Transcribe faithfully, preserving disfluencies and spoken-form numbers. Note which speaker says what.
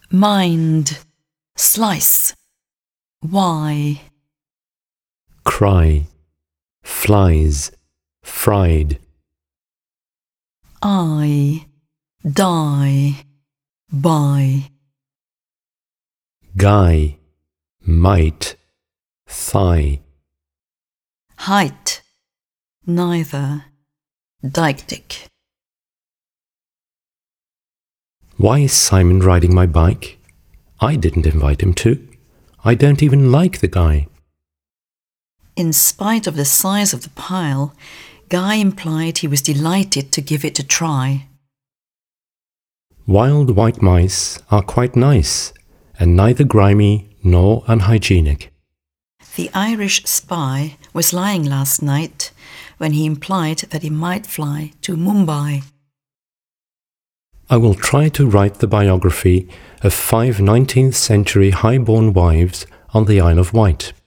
Speaker 1: mind, slice, why,
Speaker 2: cry, flies, fried,
Speaker 1: I, die, buy,
Speaker 2: guy, might, thigh,
Speaker 1: height, neither, deictic.
Speaker 2: Why is Simon riding my bike? I didn't invite him to. I don't even like the guy.
Speaker 1: In spite of the size of the pile, Guy implied he was delighted to give it a try.
Speaker 2: Wild white mice are quite nice, and neither grimy nor unhygienic.
Speaker 1: The Irish spy was lying last night when he implied that he might fly to Mumbai.
Speaker 2: I will try to write the biography of five nineteenth century high-born wives on the Isle of Wight.